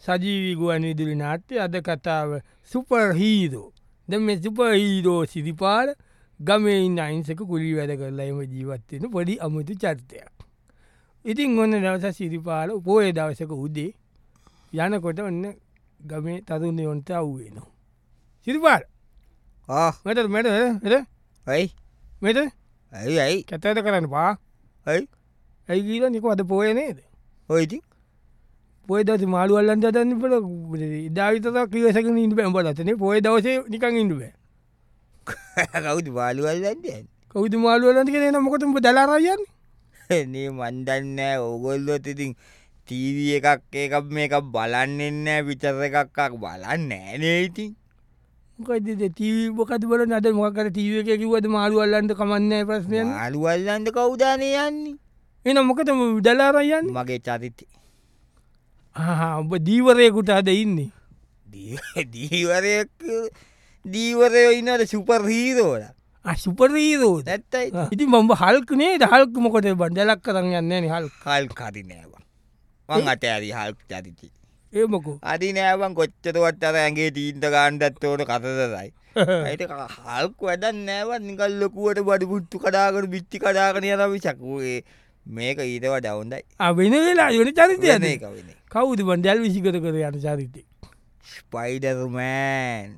සජීවී ගුවන් විදුලි නාට්‍ය අද කතාව සුපර් හීරෝ. දැන් මේ සුපර් හීරෝ සිරිපාල ගමේ ඉන්න අහිංසක කුලී වැඩ කරලා එම ජීවත් වෙන පොඩි අමුතු චරිතයක්. ඉතින් ඔන්න දවසක් සිරිපාල පොයේ දවසක උදේ යනකොට ඔන්න ගමේ තරුණයන්ට අවුවෙනවා. සිරිපාල මට ඇයි මෙත ඇයි ඇයි කැතට කරන්න පා ඇයි ඇයි කියල නික අද පෝය නේද ඔයිති පොය දස මාළුවල්ලන්ට දන්න පට ඉදාවිතක කිවසක ඉන්න පැම්බලතන පොය දවසේ නිකං ඉන්ඩුව කවුතු බාලුවල්ලන්ට කවුතු මාළුවලන්ට කෙන මොකටම දලාරයන්න නේ මන්දන්න ඕගොල්ලොත් ඉතින් තීවිය එකක් ඒකක් මේක බලන්නෙන්න විචර එකක්ක් බලන්න ෑනේඉතින් ටීවකත් බල නද මොකර ටීව එක කිවද මාළුවල්ලන්ට කමන්න ප්‍රශ්නය මාළුවල්ලන්ට කවුදානය යන්නේ එන මොකටම දලාරයන්න මගේ චරිතය ඔබ දීවරයකුට අද ඉන්නේ දීවරය ඉන්නට සුපර්හීරෝල සුපරීරෝ ඇත්තයි ඉති මඹ හල්කනේ හල්කමකොට බන්ඩලක් කරන්න යන්න හල් කල් කරිනෑවා වන් අට ඇරි හල්ක් චරිති ඒමකෝ අදි නෑවන් කොච්චතුවත් අර ඇගේ තීන්ට ගණ්ඩත්තෝට කතදරයි ඇයට හල්ක වැඩන් නෑවත් නිකල්ලොකුවට බඩි පුට්ටු කඩාකට බිච්චි කඩාකන යනවි චකුවේ මේක ඊතව ඩවන්දයි වෙන වෙලා යන චරිතය කවන කවුද බන්ඩැල් විසිකර කර යන චරිතය ස්පයිඩර්මෑන්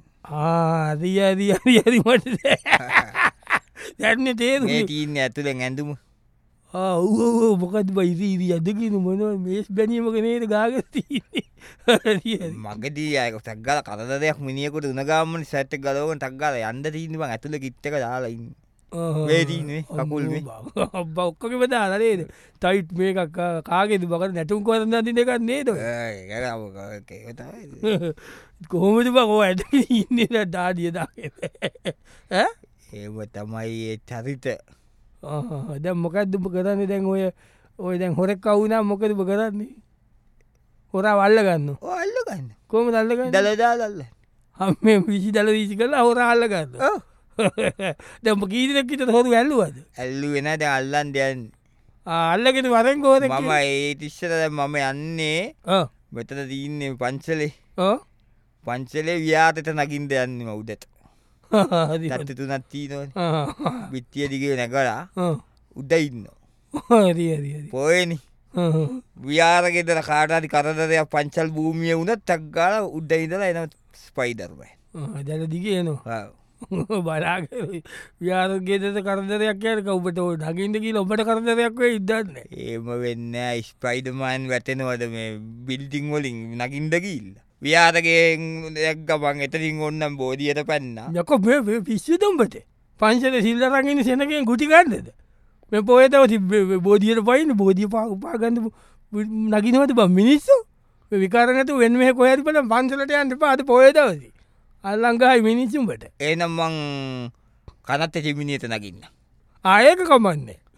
ආරිමට දැන්න තේර තීන්න ඇතුළෙන් ඇඳුම මොකත් බයිසීදී අදකින මොන මේස් බැනීමක නේද ගාගතින්නේ මගදී අයක තක්ගල කරදයක් මිනිියකුට උනගාමන සැට් ගලවන් තක්ගල යන්ද තිීම ඇතුළ කිත්තක දාලයින්න වේදීනේ කකුල් ඔක්කොක බදාලනේද තයිට් මේක කාගෙද බකට නැටුම් කොරන්න අති දෙකක් නේද කොහොමද බකෝ ඇට ඉන්න ඩාඩියදා ඒම තමයි ඒ චරිත දැ මොකක්දුප කරන්න දැන් ඔය දැන් හොරෙක් කවුනා මොකදප කරන්නේ හොරා වල්ල ගන්න අල්ලගන්න කොම දල්ලගන්න දළදාලල්ල හම විසි දල විසි කරලා හොර අල්ල ගන්න දැම කීදනක්කිට හොරු ඇල්ලුවද ඇල්ලු වෙන ද අල්ලන් දෙයන් අල්ලගෙන වරෙන් ගෝද මම ඒ තිස්සර මම යන්නේ මෙතන දීන්නේ පංචලේ පංචලේ ව්‍යාතට නගින්ද යන්න උදට තත්ත තුනත් තිීනව බිත්තිය දිගේ නැකලා උඩ ඉන්න පෝයනි ව්‍යාරගෙදර කාටාති කරදරයක් පංචල් භූමිය වුණත් තක්ගාල උඩ ඉදලා එන ස්පයිඩර්බයි දැල දිගේනවා බලාග ව්‍යාරගේදත කරදරයක් යක ඔබට නගින්දකි ඔබට කරදරයක් වේ ඉදන්න ඒම වෙන්න ස්පයිඩමන් වැටෙනවද මේ බිල්ටිං වලින් නගින්දකිල්ල ව්‍යාරගේ දැක්ගබන් එතරින් ඔන්නම් බෝධියට පැන්න යක පිස්සිතම්බට පංශල සිල්ලරගෙන සෙනකෙන් ගුටිගන්නද මේ පොයතව ති බෝධියට පයින්න බෝධිය පාගන්න නගිනවත බ මිනිස්සු විකාරනතු වෙන මේ කොහැරි පට පන්සලට යන්ට පාත පොයදවසි අල්ලංගහයි මිනිස්සුම්ට ඒනම් මං කනත්ත චිමිනියට නගින්න ආයක කමන්නේ